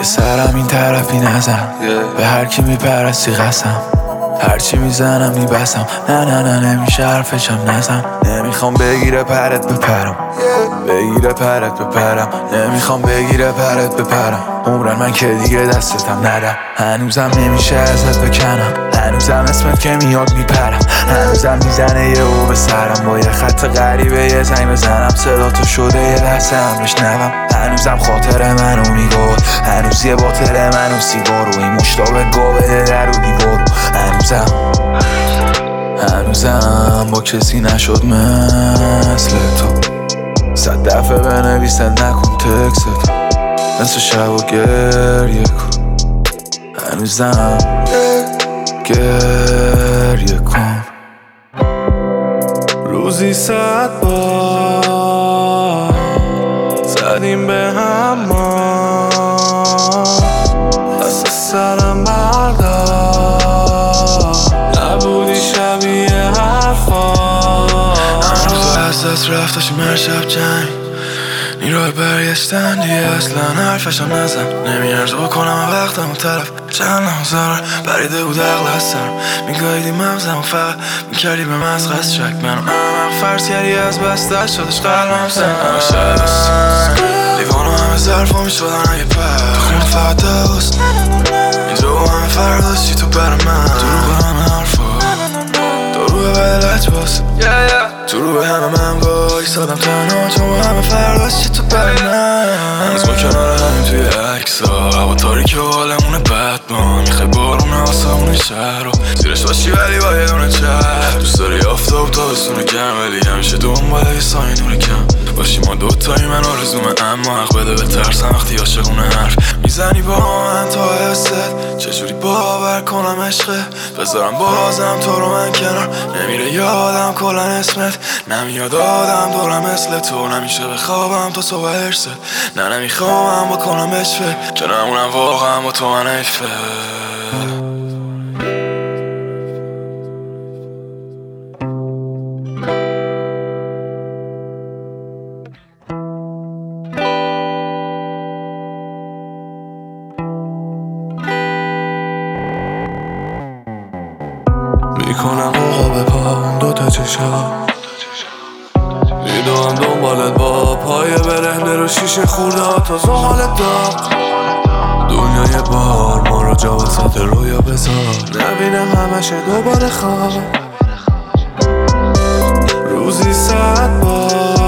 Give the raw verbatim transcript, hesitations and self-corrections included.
یه سرم این طرفی نزن به هر کی میپرستی قسم هرچی میزنم میبسم نه نه نه نمیشه حرفشم نزن نمیخوام بگیره پرت بپرم بگیره پرت بپرم نمیخوام بگیره پرت بپرم عمرن من که دیگه دستتم ندم هنوزم نمیشه ازت بکنم هنوزم اسمت که میاد میپرم هنوزم میزنه یه او به سرم با یه خط غریبه یه زنگ بزنم صدا تو شده یه لحظه هم بشنوم هنوزم خاطر منو میگفت هنوز یه باطل منو سیگارو این مشتاق گابه در و دیوارو هنوزم هنوزم با کسی نشد مثل تو صد دفعه بنویسه نکن تکست نصف شب و گریه کن هنوزم گریه کن روزی صد بار زدیم به هم ما دست سرم بردار نبودی شبیه حرفا هنوز از دست رفت داشتیم هر شب جنگ نیروی برگشتن دیگه اصلا حرفشم نزن نمیارزه بکنم وقتم و طرف چند لحظه بریده بود عقل از سرم میگاهیدی مغزم و فقط میکردی به مزغز شک منو احمق فرض کردی از بسته شدش قلبم سن همه شب لیوانو همه ظرفا میشدن اگه پر تو خون فقط دوست اینجا با همه فرداشتی تو بر من تو رو به همه حرفا تو رو به بلت باست تو رو به همه من بایی سادم تنها چون با همه فرداشتی تو بر من هنوز ما کنار همین توی عکسا هوا تاریکی و حالمونه بد ما میخوای بارونه آسمون شهر رو زیرش باشی ولی با یه دونه چهر دوست داری آفتاب تا بسونه گرم ولی همیشه دنباله یه سایه نور کم باشی ما دوتایی من آرزومه اما حق بده به ترسم وقتی عاشقونه حرف میزنی با من تا حست چجوری باور کنم عشقه بذارم بازم تو رو من کنار نمیره یادم کلن اسمت نمیاد آدم دورم مثل تو نمیشه بخوابم تا صبح ارست نه نمیخوام بکنم اشفه که نمونم واقعا با تو من ایفه میکنم آقا به پام دوتا چشا میدوام دنبالت با پای برهنه رو شیشه خورده ها تا زغالت داغ دنیا یه بار ما رو جا وسط رویا بذار نبینم همشه دوباره خواب روزی صد بار